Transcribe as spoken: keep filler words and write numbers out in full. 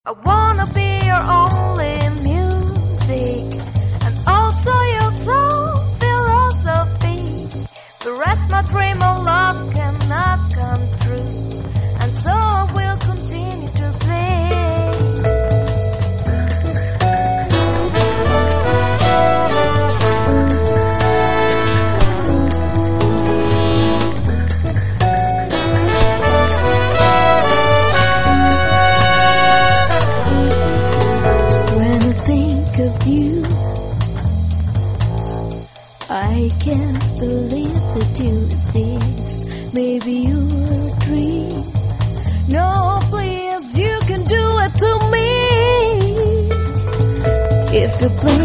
I wanna be your only music, and also your soul philosophy. The rest my dream of love cannot come true, and so I will continue to sing. When I think of you, I can't believe that you exist. Maybe you're a dream. No, please, you can do it to me. If you play